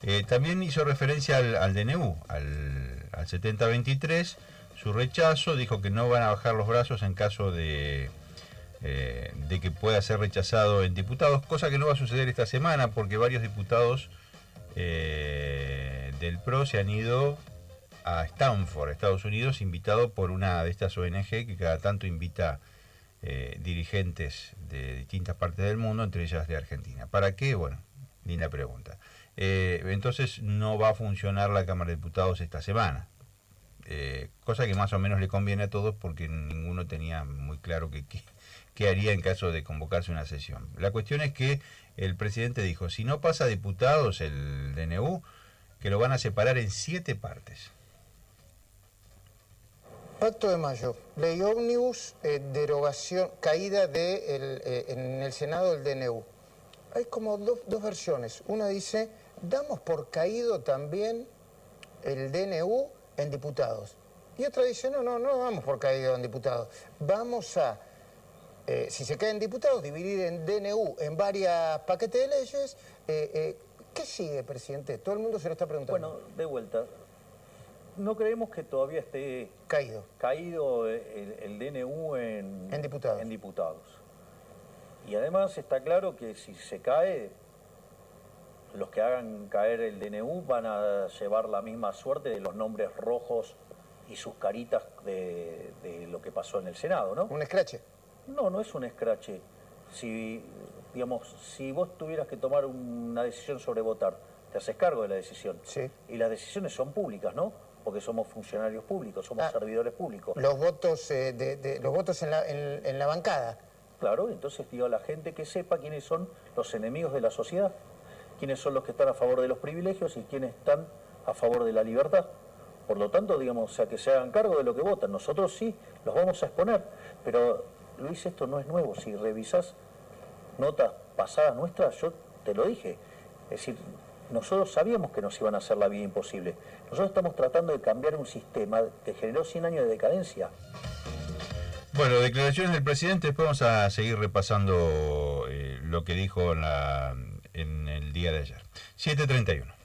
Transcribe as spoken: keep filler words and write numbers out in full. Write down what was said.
Eh, también hizo referencia al, al D N U, al, al setenta veintitrés, su rechazo, dijo que no van a bajar los brazos en caso de, eh, de que pueda ser rechazado en diputados, cosa que no va a suceder esta semana porque varios diputados eh, del P R O se han ido a Stanford, Estados Unidos, invitado por una de estas O N G que cada tanto invita eh, dirigentes de distintas partes del mundo, entre ellas de Argentina. ¿Para qué? Bueno, linda pregunta. Eh, entonces no va a funcionar la Cámara de Diputados esta semana, eh, cosa que más o menos le conviene a todos porque ninguno tenía muy claro qué que, que haría en caso de convocarse una sesión. La cuestión es que el presidente dijo, si no pasa a diputados el D N U, que lo van a separar en siete partes. Pacto de Mayo, ley ómnibus, eh, derogación, caída de el, eh, en el Senado del D N U. Hay como dos, dos versiones. Una dice, damos por caído también el D N U en diputados. Y otra dice, no, no, no damos por caído en diputados. Vamos a, eh, si se caen diputados, dividir en D N U en varias paquetes de leyes. Eh, eh, ¿Qué sigue, presidente? Todo el mundo se lo está preguntando. Bueno, de vuelta. No creemos que todavía esté caído, caído el, el D N U en, en, diputados. en diputados. Y además está claro que si se cae, los que hagan caer el D N U van a llevar la misma suerte de los nombres rojos y sus caritas de, de lo que pasó en el Senado, ¿no? ¿Un escrache? No, no es un escrache. Si, digamos, si vos tuvieras que tomar una decisión sobre votar, te haces cargo de la decisión. Sí. Y las decisiones son públicas, ¿no? Porque somos funcionarios públicos, somos ah, servidores públicos. Los votos, eh, de, de, los votos en la, en, en la bancada. Claro, entonces digo a la gente que sepa quiénes son los enemigos de la sociedad, quiénes son los que están a favor de los privilegios y quiénes están a favor de la libertad. Por lo tanto, digamos, o sea, que se hagan cargo de lo que votan. Nosotros sí los vamos a exponer, pero Luis, esto no es nuevo. Si revisás notas pasadas nuestras, yo te lo dije. Es decir, nosotros sabíamos que nos iban a hacer la vida imposible. Nosotros estamos tratando de cambiar un sistema que generó cien años de decadencia. Bueno, declaraciones del presidente, después vamos a seguir repasando eh, lo que dijo en, la, en el día de ayer. siete treinta y uno.